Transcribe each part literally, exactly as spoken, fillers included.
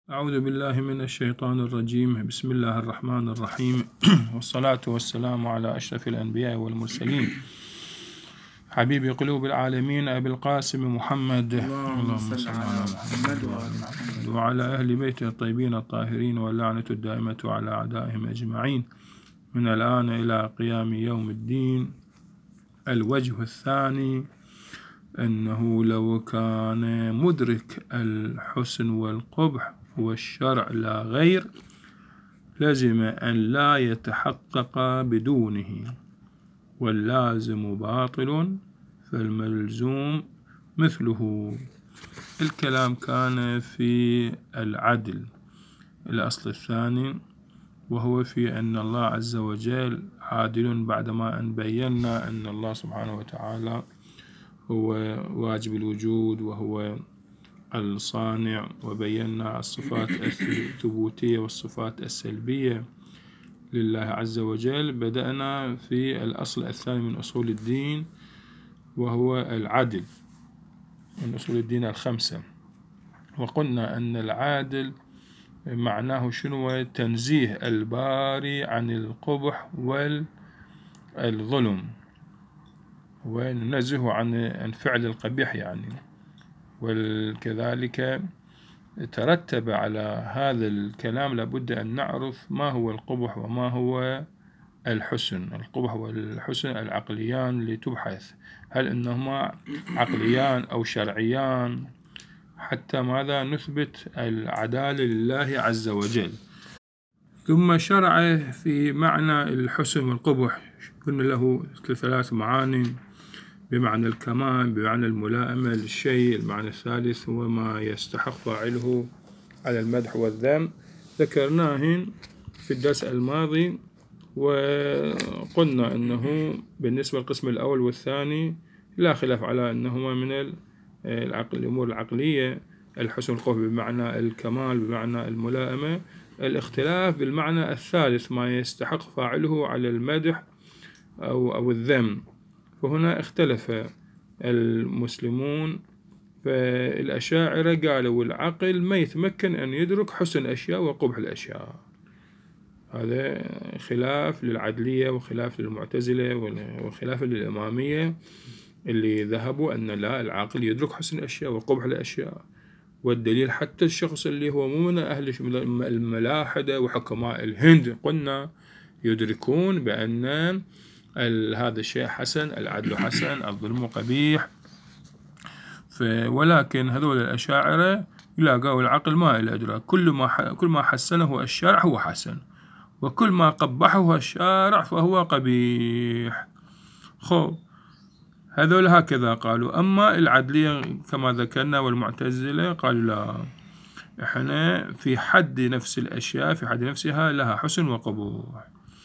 أعوذ بالله من الشيطان الرجيم. بسم الله الرحمن الرحيم. والصلاة والسلام على أشرف الأنبياء والمرسلين حبيب قلوب العالمين أبي القاسم محمد اللهم صل على محمد وعلى محمد وعلى أهل بيته الطيبين الطاهرين واللعنة الدائمة على أعدائهم أجمعين من الآن إلى قيام يوم الدين. الوجه الثاني أنه لو كان مدرك الحسن والقبح والشرع لا غير لزم أن لا يتحقق بدونه، واللازم باطل فالملزوم مثله. الكلام كان في العدل الأصل الثاني، وهو في أن الله عز وجل عادل، بعدما أن بينا أن الله سبحانه وتعالى هو واجب الوجود وهو الصانع، وبينا الصفات الثبوتية والصفات السلبية لله عز وجل. بدأنا في الأصل الثاني من أصول الدين، وهو العدل من أصول الدين الخمسة. وقلنا أن العادل معناه شنو؟ تنزيه الباري عن القبح والظلم، وننزه عن فعل القبيح يعني. وكذلك ترتب على هذا الكلام لابد أن نعرف ما هو القبح وما هو الحسن. القبح والحسن العقليان لتبحث هل إنهما عقليان أو شرعيان، حتى ماذا نثبت العدالة لله عز وجل. ثم شرع في معنى الحسن والقبح، قلنا له ثلاث معاني: بمعنى الكمال، بمعنى الملائمة للشيء. المعنى الثالث هو ما يستحق فاعله على المدح والذم، ذكرناه في الدرس الماضي. وقلنا أنه بالنسبة للقسم الأول والثاني لا خلاف على أنهما من الأمور العقلية، الحسن والقبح بمعنى الكمال بمعنى الملائمة. الاختلاف بالمعنى الثالث ما يستحق فاعله على المدح أو أو الذم، فهنا اختلف المسلمون. فالأشاعرة قالوا العقل ما يتمكن أن يدرك حسن الأشياء وقبح الأشياء، هذا خلاف للعدلية وخلاف للمعتزلة وخلاف للإمامية اللي ذهبوا أن لا، العقل يدرك حسن الأشياء وقبح الأشياء. والدليل حتى الشخص اللي هو مو من أهل الملاحدة وحكماء الهند قلنا يدركون بأن هذا الشيء حسن، العدل حسن، الظلم قبيح. ولكن هذول الأشاعرة يلاقوا العقل ما إلى إدراك، كل ما كل ما حسنه الشرع هو حسن، وكل ما قبحه الشارع فهو قبيح. خو هذول هكذا قالوا. أما العدلية كما ذكرنا والمعتزلة قالوا لا، إحنا في حد نفس الأشياء في حد نفسها لها حسن وقبوح،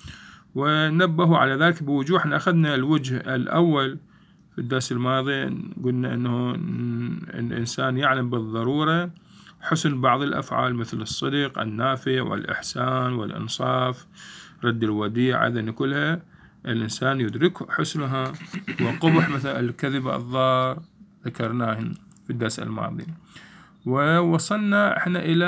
ونبهوا على ذلك بوجوه. احنا أخذنا الوجه الأول في الدرس الماضي، قلنا أنه الإنسان يعلم بالضرورة حسن بعض الأفعال مثل الصدق النافع والإحسان والإنصاف رد الوديعة، هذه كلها الإنسان يدرك حسنها. وقبح مثل الكذب الضار ذكرناه في الدرس الماضي. ووصلنا احنا إلى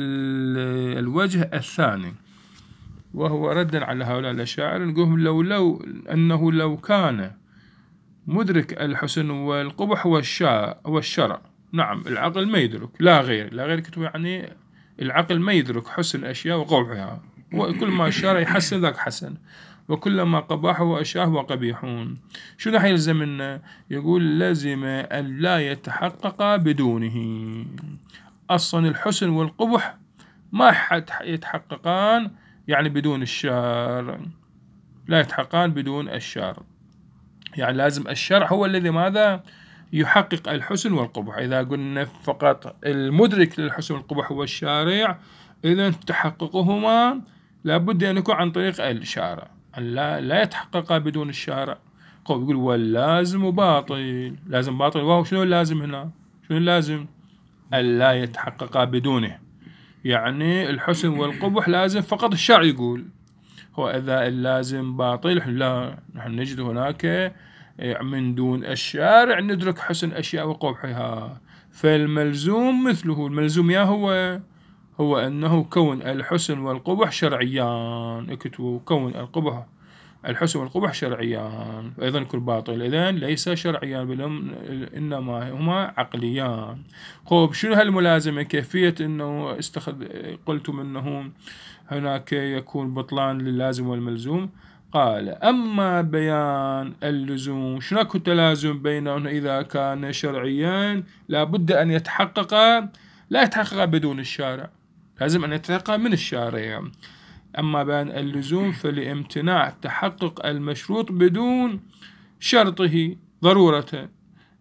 الوجه الثاني، وهو ردا على هؤلاء الأشاعرة. نقول لو لو أنه لو كان مدرك الحسن والقبح والشرع، نعم العقل ما يدرك لا غير لا غير كتب يعني العقل ما يدرك حسن أشياء وقبحها، وكل ما الشرع يحسن ذاك حسن، وكل ما قبحه أشياء وقبيحون. شو راح يلزمنا؟ يقول لازم أن لا يتحقق بدونه. أصلا الحسن والقبح ما يتحققان يعني بدون الشرع، لا يتحققان بدون الشرع. يعني لازم الشرع هو الذي ماذا يحقق الحسن والقبح. إذا قلنا فقط المدرك للحسن والقبح هو الشارع، إذا تحققهما لابد أن يكون عن طريق الشارع، لا لا يتحقق بدون الشارع. يقول واللازم باطل، لازم باطل. وهو شنو اللازم هنا؟ شنو اللازم؟ ألا يتحقق بدونه، يعني الحسن والقبح لازم فقط الشرع يقول. هو إذا اللازم باطل لا، نحن نجد هناك من دون الشارع ندرك حسن أشياء وقبحها. فالملزوم مثله، الملزوم يا هو هو أنه كون الحسن والقبح شرعيان. اكتبوا كون القبح الحسن والقبح شرعيان، وأيضا يكون باطل، إذن ليس شرعيان بل إنما هما عقليان. خب شنو هالملازمة؟ كيفية أنه استخد... قلتم أنه هناك يكون بطلان للازم والملزوم. قال أما بيان اللزوم، شنو اكو تلازم بينهم إذا كان شرعيا لابد أن يتحقق، لا يتحقق بدون الشارع، لازم أن يتحقق من الشارع. أما بيان اللزوم فلامتناع تحقق المشروط بدون شرطه ضرورة.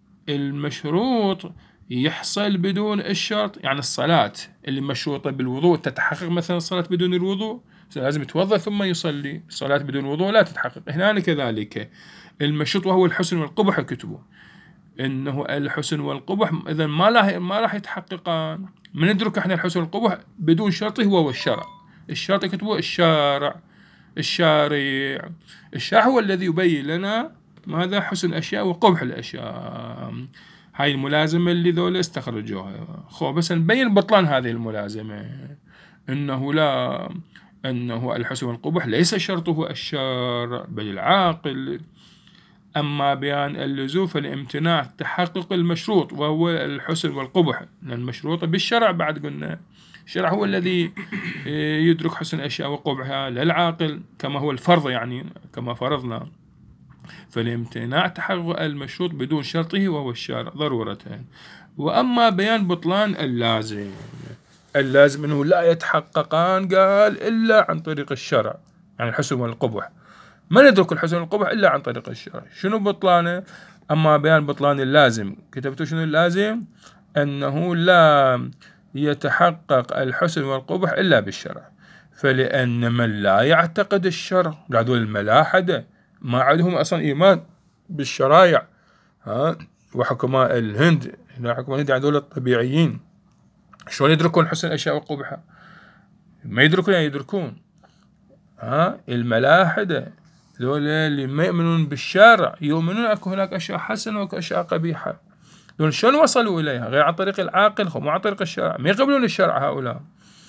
المشروط يحصل بدون الشرط، يعني الصلاة اللي مشروطة بالوضوء تتحقق مثلا الصلاة بدون الوضوء، لازم يتوضأ ثم يصلي. الصلاة بدون وضوء لا تتحقق. هنا كذلك المشروط وهو الحسن والقبح، كتبه إنه الحسن والقبح إذا ما راح ما راح يتحققان. من ندرك إحنا الحسن والقبح بدون شرطه هو الشرع. الشرط كتبه الشارع الشارع الشارع هو الذي يبين لنا ماذا حسن الأشياء وقبح الأشياء. هاي الملازمة اللي ذولا استخرجوها. خو بس نبين بطلان هذه الملازمة، إنه لا أنه الحسن والقبح ليس شرطه الشارع بل العاقل. أما بيان اللزوم فالامتناع تحقق المشروط وهو الحسن والقبح، لأن المشروط بالشرع بعد قلنا الشرع هو الذي يدرك حسن الأشياء وقبحها للعاقل كما هو الفرض، يعني كما فرضنا. فالامتناع تحقق المشروط بدون شرطه وهو الشارع ضرورة. وأما بيان بطلان اللازم، اللازم أنه لا يتحققان قال إلا عن طريق الشرع، يعني الحسن والقبح ما ندرك الحسن والقبح إلا عن طريق الشرع. شنو بطلانه؟ أما بيان بطلان اللازم، كتبتوا شنو اللازم؟ أنه لا يتحقق الحسن والقبح إلا بالشرع. فلأن من لا يعتقد الشرع، هذول الملاحدة ما عندهم أصلا إيمان بالشرائع، ها وحكماء الهند، حكماء الهند هذول الطبيعيين شلون يدركون حسن الأشياء وقبحها؟ ما يدركون، يعني يدركون ها الملاحدة ذول اللي ما يؤمنون بالشارع، يؤمنون أكو هناك أشياء حسنة وأكو أشياء قبيحة. دول شلون وصلوا إليها؟ غير عن طريق العاقل، مو عن طريق الشرع، ما يقبلون الشرع هؤلاء.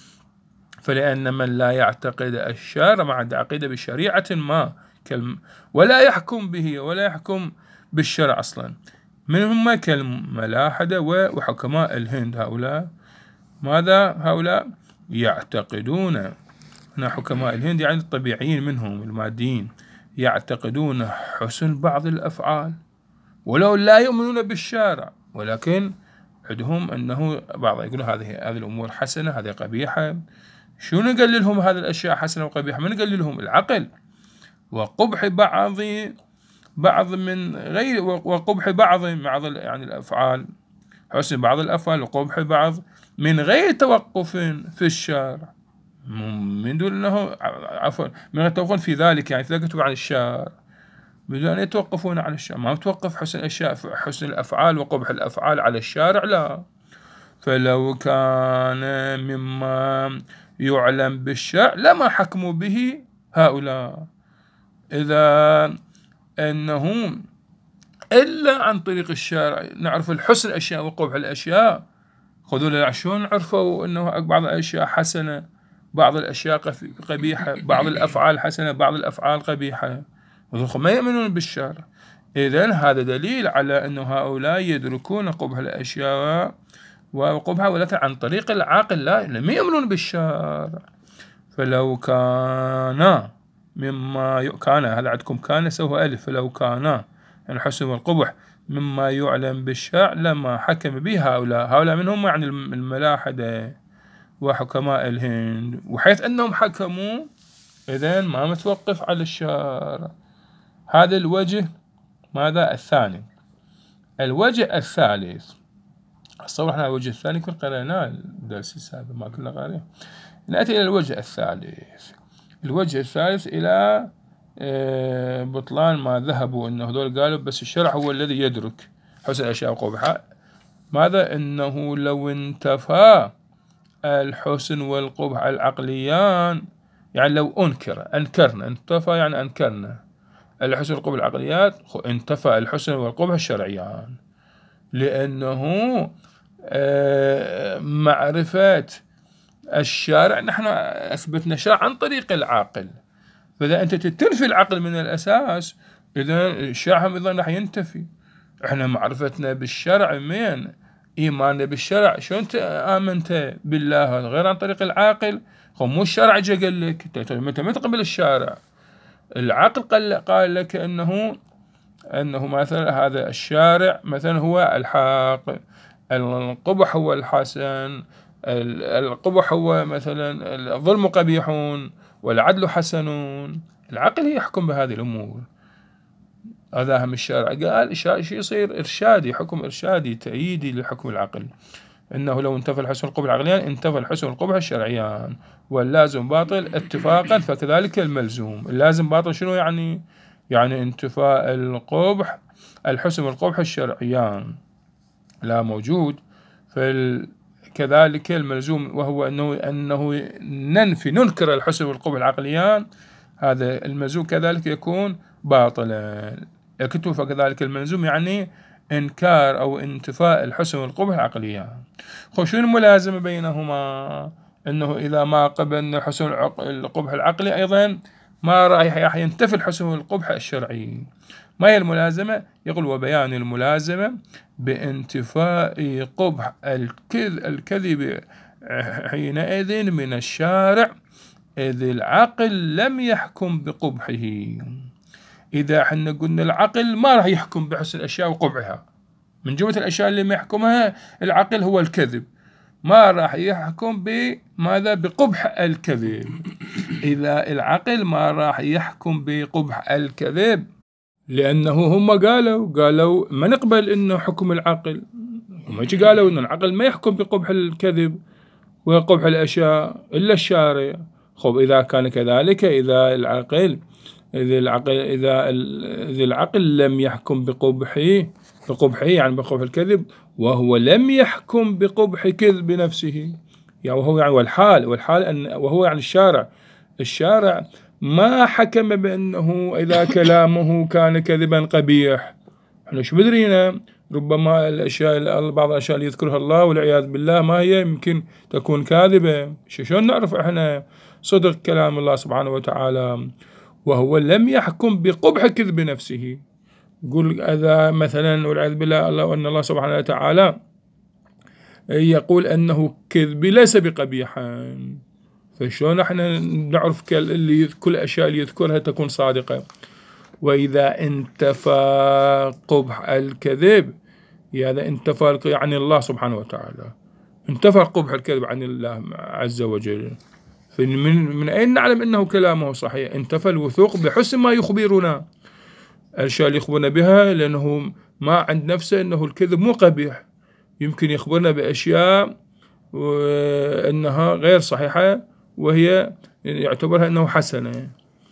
فلأن من لا يعتقد الشرع ما عنده عقيدة بشريعة ما ولا يحكم به ولا يحكم بالشرع أصلا، من هم كالملاحدة وحكماء الهند. هؤلاء ماذا؟ هؤلاء يعتقدون، هنا حكماء الهند يعني الطبيعيين منهم الماديين، يعتقدون حسن بعض الأفعال ولو لا يؤمنون بالشارع، ولكن عندهم أنه بعض يقولون هذه هذه الأمور حسنة هذه قبيحة. شو نقول لهم هذه الأشياء حسنة وقبيحة؟ من نقول لهم العقل وقبح بعض بعض من غير وقبح بعض بعض يعني الأفعال، حسن بعض الأفعال وقبح بعض من غير توقف في الشارع، من دون أنه عفوا من يتوقفون في ذلك، يعني ثقتوا عن الشارع بدون أن يتوقفون على الشارع. ما توقف حسن الأشياء حسن الأفعال وقبح الأفعال على الشارع، لا. فلو كان مما يعلم بالشرع لما حكموا به هؤلاء، إذا أنه إلا عن طريق الشارع نعرف الحسن الأشياء وقبح الأشياء. خذوا لنا شلون عرفوا أنه بعض الأشياء حسنة بعض الأشياء قبيحة، بعض الأفعال حسنة بعض الأفعال قبيحة، ما يؤمنون بالشرع. إذن هذا دليل على أن هؤلاء يدركون قبح الأشياء وقبحها ولكن عن طريق العقل، لا ما يؤمنون بالشرع. فلو كان مما كان، هذا عندكم كان سوى ألف، فلو كان الحسن والقبح مما يعلم بالشرع لما حكم به هؤلاء. هؤلاء منهم يعني الملاحدة وحكماء الهند، وحيث أنهم حكموا إذن ما متوقف على الشرع. هذا الوجه ماذا الثاني. الوجه الثالث، أصور احنا الوجه الثاني كل قرأناه الدرس السابق ما كنا قارئين. نأتي إلى الوجه الثالث. الوجه الثالث إلى بطلان ما ذهبوا أنه هذول قالوا بس الشرع هو الذي يدرك حسن الأشياء وقبحها. ماذا؟ أنه لو انتفى الحسن والقبح العقليان، يعني لو أنكر أنكرنا انتفى يعني أنكرنا الحسن والقبح العقليات، انتفى الحسن والقبح الشرعيان، لأنه معرفة الشارع نحن أثبتنا شرع عن طريق العاقل، فإذا أنت تنفي العقل من الأساس إذا الشرع أيضا راح ينتفي. إحنا معرفتنا بالشرع من إيماننا بالشرع، شو أنت آمنت بالله غير عن طريق العاقل؟ هو مو الشرع جا قال لك أنت ما تقبل الشارع، العقل قال, قال لك أنه أنه مثلا هذا الشارع مثلا هو الحق، القبح هو الحسن، القبح هو مثلا الظلم قبيحون والعدل حسنون. العقل يحكم بهذه الأمور، هذا هم الشارع قال شو يصير إرشادي، حكم إرشادي تأييدي لحكم العقل، إنه لو انتفى الحسن والقبح العقليان انتفى الحسن والقبح الشرعيان، واللازم باطل اتفاقا فكذلك الملزوم. اللازم باطل شنو يعني؟ يعني انتفاء القبح الحسن والقبح الشرعيان لا موجود، فكذلك الملزوم وهو أنه أنه ننفي ننكر الحسن والقبح العقليان، هذا الملزوم كذلك يكون باطلا. يكتب فكذلك الملزوم يعني إنكار أو انتفاء الحسن والقبح العقليان. شو الملازمة بينهما؟ أنه إذا ما قبلنا الحسن والقبح العقلي أيضا ما راح ينتفي الحسن والقبح الشرعي. ما هي الملازمة؟ يقول وبيان الملازمة بانتفاء قبح الكذب حينئذ من الشارع إذ العقل لم يحكم بقبحه. إذا احنا قلنا العقل ما راح يحكم بحسن الأشياء وقبحها، من جملة الأشياء اللي ما يحكمها العقل هو الكذب، ما راح يحكم بماذا؟ بقبح الكذب. إذا العقل ما راح يحكم بقبح الكذب لأنه هم قالوا قالوا ما نقبل إنه حكم العقل، هم قالوا إنه العقل ما يحكم بقبح الكذب وقبح الأشياء إلا الشارع. خب إذا كان كذلك، إذا العقل إذا العقل إذا إذا العقل لم يحكم بقبحه بقبحه يعني بقبح الكذب، وهو لم يحكم بقبح كذب نفسه، يعني وهو يعني والحال والحال أن وهو يعني الشارع الشارع ما حكم بأنه إذا كلامه كان كذبا قبيح. احنا شو بدرينا؟ ربما الأشياء بعض الأشياء اللي يذكرها الله والعياذ بالله ما هي يمكن تكون كاذبة. شلون نعرف احنا صدق كلام الله سبحانه وتعالى؟ وهو لم يحكم بقبح كذب نفسه. يقول إذا مثلا والعياذ بالله الله وأن الله سبحانه وتعالى يقول أنه كذب ليس بقبيحا، فشلون احنا نعرف اللي كل الأشياء اللي يذكرها تكون صادقة؟ وإذا انتفى قبح الكذب هذا انتفى يعني الله سبحانه وتعالى، انتفى قبح الكذب عن الله عز وجل. من من أين نعلم أنه كلامه صحيح؟ انتفى الوثوق بحسن ما يخبرنا، الأشياء اللي يخبرنا بها، لأنه ما عند نفسه أنه الكذب مو قبيح، يمكن يخبرنا بأشياء وأنها غير صحيحة وهي يعتبرها أنه حسنة.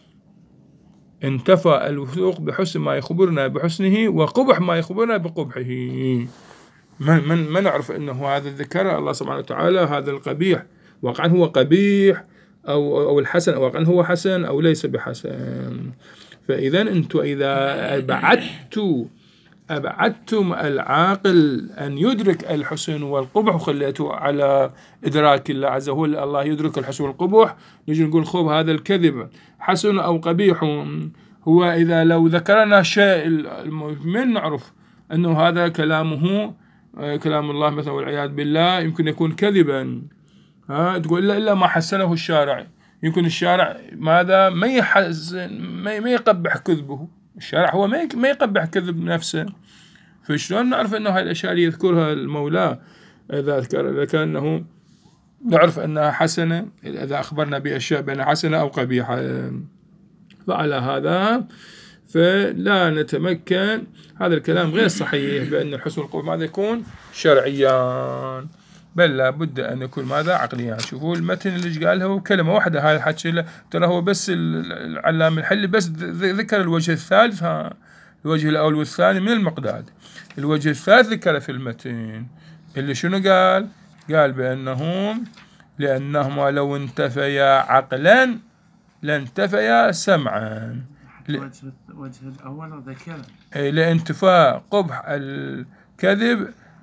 انتفى الوثوق بحسن ما يخبرنا بحسنه وقبح ما يخبرنا بقبحه. من من ما نعرف أنه هذا الذكر الله سبحانه وتعالى هذا القبيح واقعا هو قبيح أو أو الحسن واقعا هو حسن أو ليس بحسن. فإذا أنتم إذا أبعدتوا أبعدتم العاقل أن يدرك الحسن والقبح وخليته على إدراك الله عز وجل، الله يدرك الحسن والقبح، نجي نقول خوب هذا الكذب حسن أو قبيح. هو إذا لو ذكرنا شيء من نعرف أنه هذا كلامه كلام الله مثلا والعياذ بالله يمكن يكون كذبا، ها تقول إلا إلا ما حسنه الشارع، يمكن الشارع ماذا ما يحسن ما ما يقبح كذبه، الشارع هو ما ما يقبح كذب نفسه. فشلون نعرف أنه هاي الأشياء اللي يذكرها المولى إذا ذكر إذا كأنه نعرف أنها حسنة، إذا أخبرنا بأشياء بأنها حسنة أو قبيحة. فعلى هذا فلا نتمكن، هذا الكلام غير صحيح بأن الحسن والقبح ماذا يكون شرعيان، بل لا بد أن يكون ماذا عقليان. شوفوا المتن اللي قالها كلمة واحدة، هاي الحكي ترى هو بس العلام الحلي بس ذكر الوجه الثالث، ها الوجه الأول والثاني من المقداد، الوجه الثالث ذكر في المتن اللي شنو قال؟ قال بأنهم لأنهما لو انتفيا عقلا لانتفيا سمعا. وجه الأول ذكر لانتفاء قبح الكذب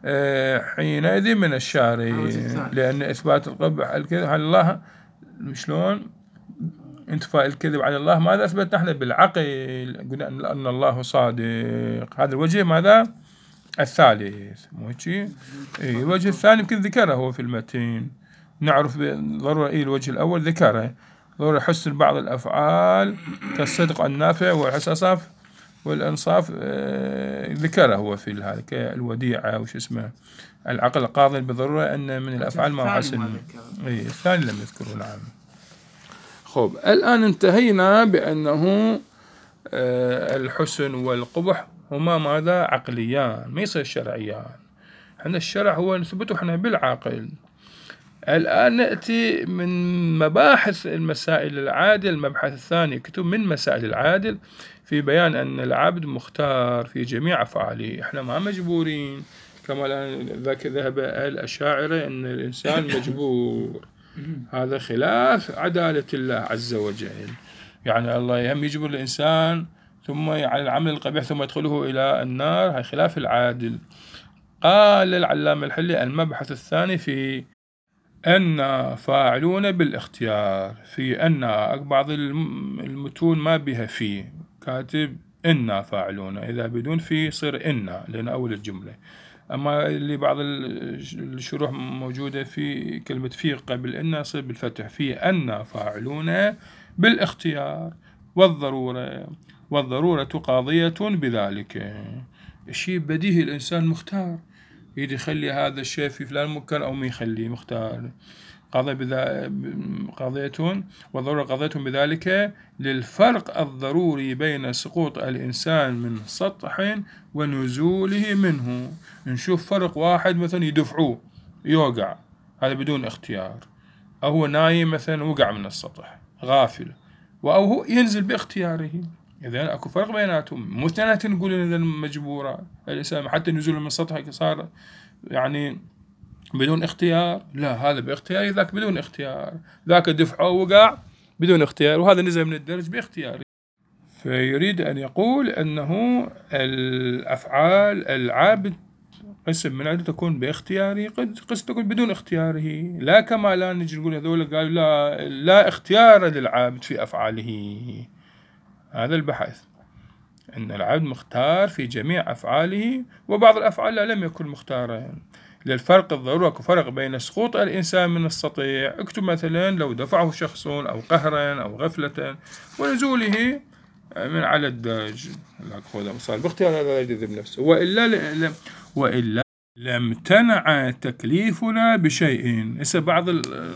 حينئذ من الشارع، لأن إثبات القبح الكذب على الله شلون انتفاء الكذب على الله ماذا أثبت نحن بالعقل، قلنا أن الله صادق. هذا الوجه ماذا الثالث مو هيك؟ الوجه الثاني يمكن ذكره هو في المتن، نعرف ضرورة إيه الوجه الأول ذكره ضرورة حسن بعض الأفعال كالصدق النافع والحساصف والإنصاف ذكره هو في هذا كالوديعة وش اسمه العقل القاضي بالضرورة أن من الأفعال ما حسن. إيه الثاني لم يذكره. نعم. خب الآن انتهينا بأنه الحسن والقبح هما ماذا عقليان ما يصير شرعيان. احنا الشرع هو نثبته احنا بالعقل. الآن نأتي من مباحث المسائل العادل. المبحث الثاني كتب من مسائل العادل في بيان أن العبد مختار في جميع أفعاله. احنا ما مجبورين كما ذاك ذهب الأشاعرة أن الإنسان مجبور. هذا خلاف عدالة الله عز وجل. يعني الله يهم يجبر الإنسان ثم على العمل القبيح ثم يدخله إلى النار، هذا خلاف العادل. قال العلامة الحلي المبحث الثاني في أن فاعلون بالاختيار، في أن بعض المتون ما بها فيه كاتب إن فاعلون، إذا بدون في صير إن لأن أول الجملة. أما اللي بعض الشروح موجودة في كلمة في قبل إن يصير بالفتح، في أن فاعلون بالاختيار والضرورة، والضرورة قاضية بذلك. الشيء بديهي الإنسان مختار يدي يخلي هذا الشيء في فلان مكان أو ما يخليه مختار. قضية بذا قضية والضرورة قضية بذلك للفرق الضروري بين سقوط الإنسان من سطح ونزوله منه. نشوف فرق واحد مثلا يدفعوه يوقع هذا بدون اختيار، أو هو نايم مثلا وقع من السطح غافل، أو هو ينزل باختياره. إذا أكو فرق بيناتهم. مو اثنيناتهم نقول إذا مجبورة الإنسان حتى نزول من السطح صار يعني بدون اختيار، لا هذا باختيار ذاك بدون اختيار، ذاك دفعه وقع بدون اختيار وهذا نزل من الدرج باختياره. فيريد أن يقول أنه الأفعال العابد قسم من عدة تكون باختياره قسم تكون بدون اختياره، لا كما لا نجي نقول هذول قالوا لا, لا اختيار للعابد في أفعاله. هذا البحث أن العبد مختار في جميع أفعاله وبعض الأفعال لم يكن مختارا. للفرق الضرورة كفرق بين سقوط الإنسان من السطيع، اكتب مثلا لو دفعه شخص أو قهرا أو غفلة ونزوله من على الدرج صار باختيار هذا يجذب نفسه، وإلا لم وإلا لم تنع تكليفنا بشيء. إذا بعض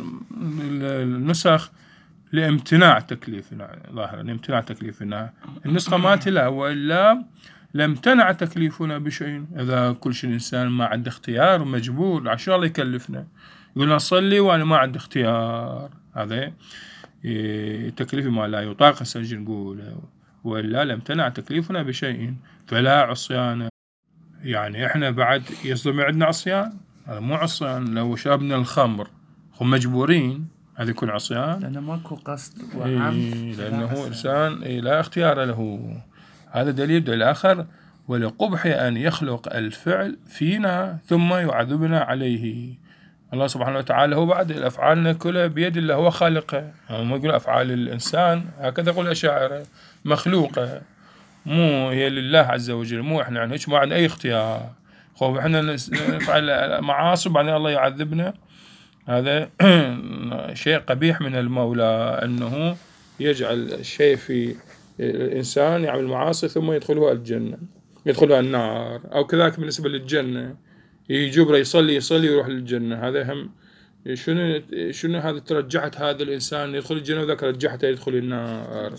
النسخ لامتناع تكليفنا ظاهرا امتناع تكليفنا، النسخة ما تلا وإلا لم تنع تكليفنا بشيء. إذا كل شيء الإنسان ما عنده اختيار ومجبور عشان الله يكلفنا يقول نصلي وأنا ما عندي اختيار، هذا تكليف ما لا يطاق سنجي نقول، وإلا لم تنع تكليفنا بشيء فلا عصيان. يعني إحنا بعد يصدم عندنا عصيان؟ هذا مو عصيان. لو شربنا الخمر هم مجبورين هذا يكون عصيان لأنه ماكو قصد وعمد. إيه لأنه إنسان إيه لا اختيار له. هذا دليل. دليل آخر ولقبح أن يخلق الفعل فينا ثم يعذبنا عليه. الله سبحانه وتعالى هو بعد الأفعالنا كلها بيد الله هو خالقها. ما يقول أفعال الإنسان هكذا يقول الأشاعرة مخلوقة مو هي لله عز وجل، مو إحنا يعني ما عندنا أي اختيار. خوف إحنا نفعل معاصي بعدين الله يعذبنا. هذا شيء قبيح من المولى أنه يجعل الشيء في الإنسان يعمل معاصي ثم يدخله الجنة يدخله النار، أو كذلك بالنسبة للجنة يجبره يصلي يصلي ويروح للجنة. هذا هم شنو شنو هذا ترجحت هذا الإنسان يدخل الجنة وذاك رجحته يدخل النار.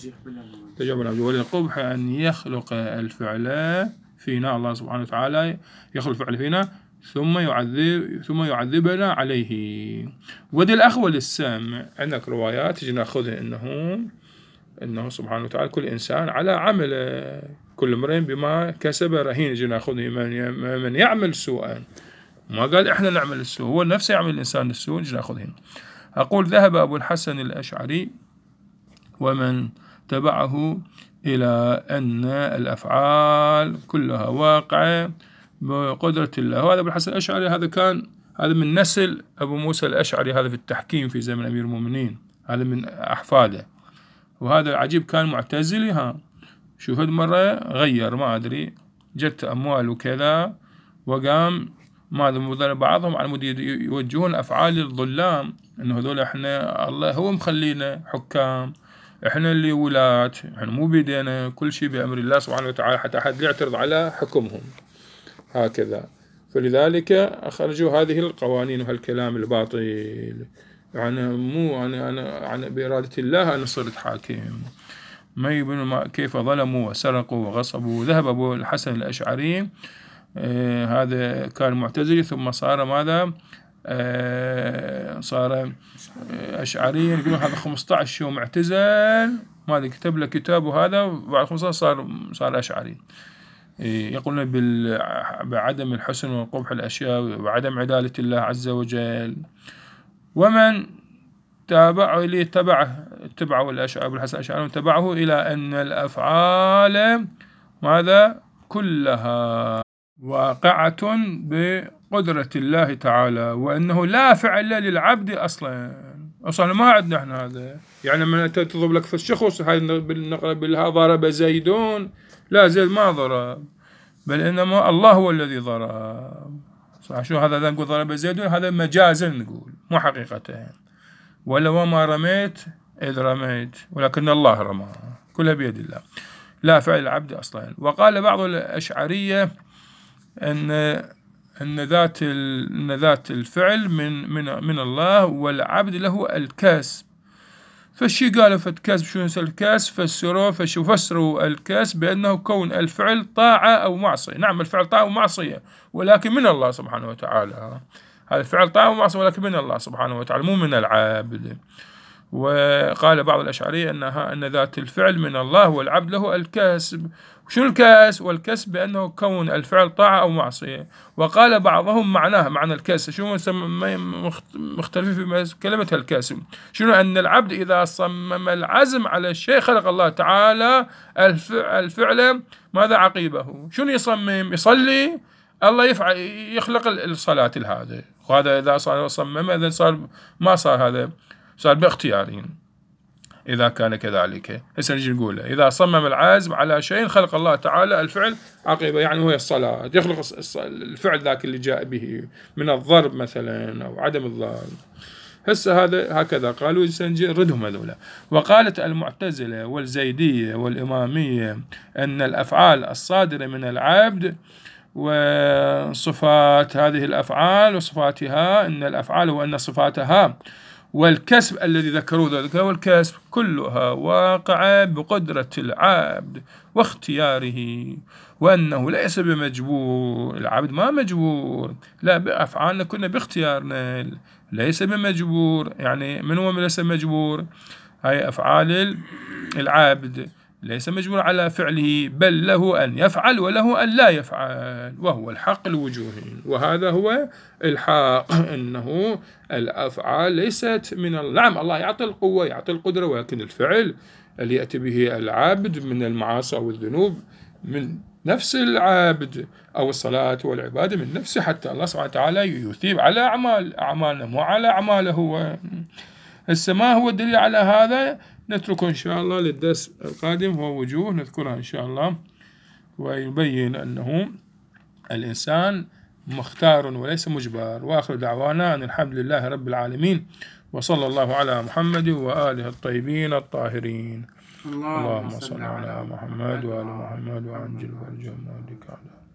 وللقبح أن يخلق الفعل فينا الله سبحانه وتعالى يخلق الفعل فينا ثم يعذب ثم يعذبنا عليه. ودي الأخوة للسامع عندك روايات تجي ناخذها إنه إنه سبحانه وتعالى كل إنسان على عمله كل امرئ بما كسب رهين. يجي ناخذه من, من يعمل سوءا، ما قال إحنا نعمل السوء، هو نفسه يعمل الإنسان السوء. يجي ناخذه. أقول ذهب أبو الحسن الأشعري ومن تبعه إلى أن الأفعال كلها واقعة بقدرة الله. وهذا أبو الحسن الأشعري هذا كان هذا من نسل أبو موسى الأشعري، هذا في التحكيم في زمن أمير المؤمنين، هذا من أحفاده. وهذا العجيب كان معتزلي. ها شوف هذه مرة غير ما أدري، جت أموال وكذا وقام ما بعضهم على مود يوجهون أفعال الظلام، إنه هذول إحنا الله هو مخلينا حكام، إحنا اللي ولاة، إحنا مو بيدينا، كل شيء بأمر الله سبحانه وتعالى، حتى أحد يعترض على حكمهم هكذا. فلذلك أخرجوا هذه القوانين وهالكلام الباطل. يعني مو أنا أنا أنا بإرادة الله أنا صرت حاكم. ما يبين كيف ظلموا وسرقوا وغصبوا. ذهب أبو الحسن الأشعري آه هذا كان معتزلي، ثم صار ماذا؟ آه صار أشعريا. يقولون هذا خمسة عشر يوم اعتزل، ماذا كتب له كتاب، وهذا بعد خمسة عشر صار صار أشعري. يقولون بعدم الحسن وقبح الأشياء وعدم عدالة الله عز وجل. ومن تابعه اللي تبعه تبعه الأشعري أبو الحسن الأشعري تبعه إلى أن الأفعال ماذا كلها واقعة بقدرة الله تعالى، وأنه لا فعل للعبد أصلا. أصلا ما عندنا احنا هذا. يعني لما تضرب لك في الشخص هاي بالنقل بالها ضرب زيدون، لا زيد ما ضرب، بل إنما الله هو الذي ضرب. صح شو هذا؟ إذا نقول ضرب زيدون هذا مجازا نقول، مو حقيقة. ولا وما رميت إذ رميت ولكن الله رمى، كلها بيد الله، لا فعل العبد أصلا. وقال بعض الأشعرية أن أن ذات أن ذات الفعل من من من الله، والعبد له الكسب. فالشي قالوا فالكسب شو الكسب؟ فسروا فشو فسروا الكسب بأنه كون الفعل طاعة أو معصية. نعم الفعل طاعة ومعصية، ولكن من الله سبحانه وتعالى. هذا الفعل طاعة ومعصية ولكن من الله سبحانه وتعالى، مو من العبد. وقال بعض الأشعرية أنها أن ذات الفعل من الله والعبد له الكسب. شو الكسب؟ والكسب بأنه كون الفعل طاعة أو معصية. وقال بعضهم معناه معنى الكسب شو مختلفين في كلمة الكسب، شنو؟ أن العبد إذا صمم العزم على الشيء خلق الله تعالى الفعل ماذا عقيبه. شنو يصمم؟ يصلي، الله يفعل يخلق الصلاة هذا. وهذا إذا صار صمم إذا صار ما صار هذا، صار باختيارين. إذا كان كذلك هسه نجي نقول إذا صمم العازم على شيء خلق الله تعالى الفعل عقيبة، يعني هو الصلاة، يخلق الفعل ذاك اللي جاء به من الضرب مثلا أو عدم الضرب. هسه هذا هكذا قالوا سنجي ردهم هذولا. وقالت المعتزلة والزيدية والإمامية أن الأفعال الصادرة من العبد وصفات هذه الأفعال وصفاتها، أن الأفعال وأن صفاتها والكسب الذي ذكروه ذلك والكسب كلها واقعة بقدرة العبد واختياره، وأنه ليس بمجبور. العبد ما مجبور، لا بأفعالنا كنا باختيارنا، ليس بمجبور. يعني من هو ليس مجبور؟ هاي أفعال العبد ليس مجبور على فعله، بل له أن يفعل وله أن لا يفعل، وهو الحق الوجوهي. وهذا هو الحق، أنه الأفعال ليست من الله. نعم الله يعطي القوة يعطي القدرة، ولكن الفعل اللي يأتي به العبد من المعاصي أو الذنوب من نفس العبد، أو الصلاة والعبادة من نفسه، حتى الله سبحانه وتعالى يثيب على أعمال أعمالنا مو على أعماله هو. هسه ما هو الدليل على هذا؟ نتركه إن شاء الله للدرس القادم، هو وجوه نذكرها إن شاء الله، ويبين أنه الإنسان مختار وليس مجبر. وآخر دعوانا أن الحمد لله رب العالمين، وصلى الله على محمد وآله الطيبين الطاهرين. اللهم صل على محمد وآل محمد وعجل فرجهم وأهلك على